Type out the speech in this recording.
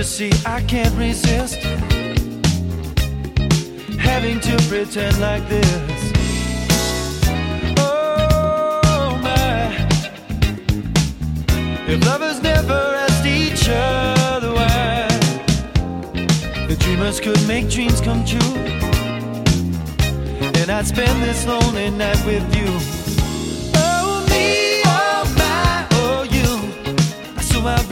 see, I can't resist having to pretend like this. Oh my, if lovers never asked each other why, the dreamers could make dreams come true, and I'd spend this lonely night with you. Oh me, oh my, oh you, I saw my